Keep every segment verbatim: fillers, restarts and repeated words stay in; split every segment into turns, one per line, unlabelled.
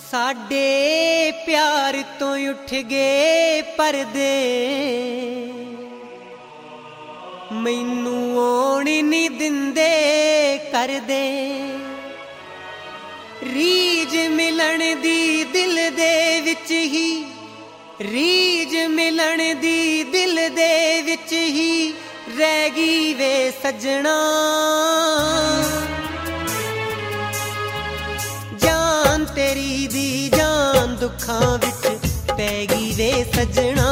साडे प्यार तो उठ गए परदे, मैनू आउण नहीं दिंदे करदे। रीज मिलन दी दिल दे विच ही, रीज मिलन दी दिल दे विच ही रह गई वे सजना। जान तेरी दी जान दुखां विच पै गई वे सजना।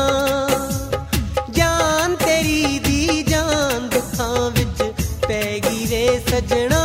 जान तेरी दी जान दुखां विच पै गई वे सजना।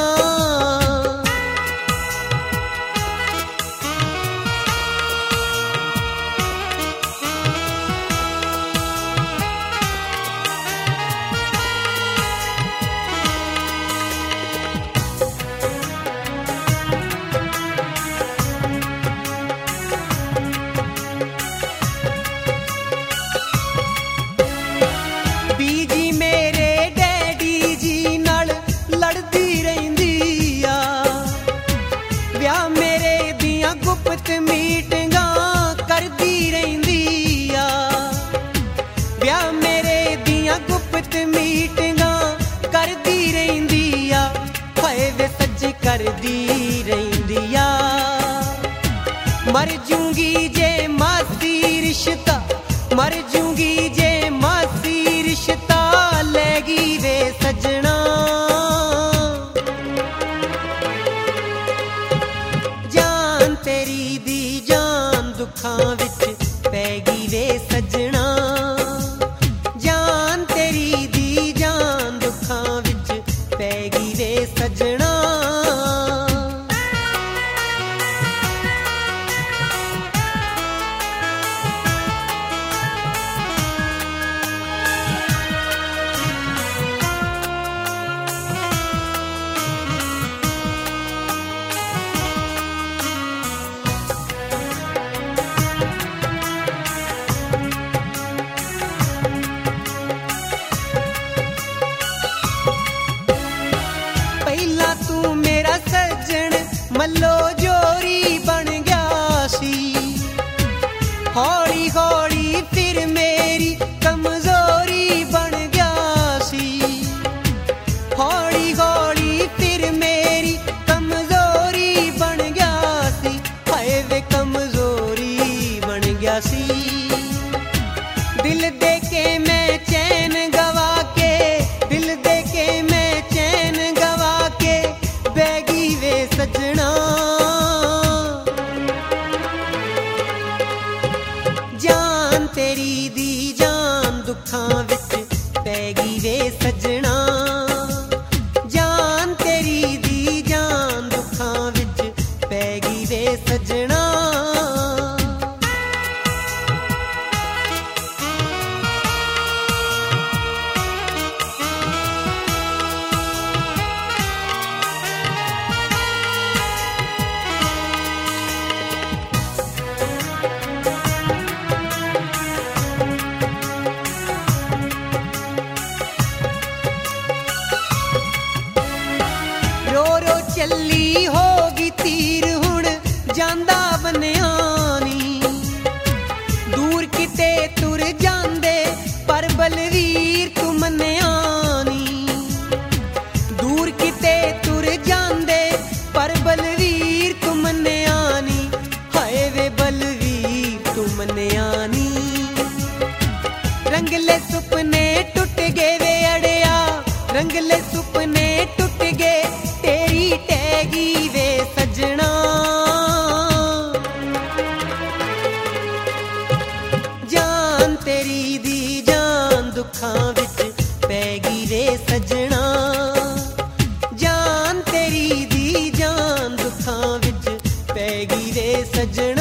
गुप्त मीटिंगा करदी रहिंदी आ, ब्याह मेरे दियां गुप्त मीटिंगा करदी रहिंदी आ। हाय वे सच्ची करदी रहिंदी आ। मर जूंगी जे मासी रिश्ता, मर जूंगी जे मासी रिश्ता लैगी वे सजना। तेरी दी जान दुखां विच पै गई वे सजना। जान तेरी दी जान दुखां विच पै गई वे सजना। तू मेरा सज्जन मल्लो जोरी बन गया सी। हौली हौली फिर मेरी कमजोरी बन गया सी। हौली हौली फिर मेरी कमजोरी बन गया सी। हाय वे कमजोरी बन गया सी। दिल दे के मैं चैन गवा के, दिल दे के मैं चैन गवा के बैगी वे सजना। जान तेरी दी जान दुखां विच पै गई वे सजना। जान तेरी दी जान दुखां विच पै गई वे सजना। चली होगी तीर हुण जांदा बनियानी। दूर किते तुर जांदे पर बलवीर तू मनियानी। दूर किते तुर जांदे पर बलवीर तू मनियानी। हाय वे बलवीर तू मनियानी। रंगले सुपने टुट गए वे अड़िया, रंगले सुपने टुट गए तेरी टैगी वे सजना। जान तेरी दी जान दुखां विच पै गई वे सजना। जान तेरी दी जान दुखां विच पै गई वे सजना।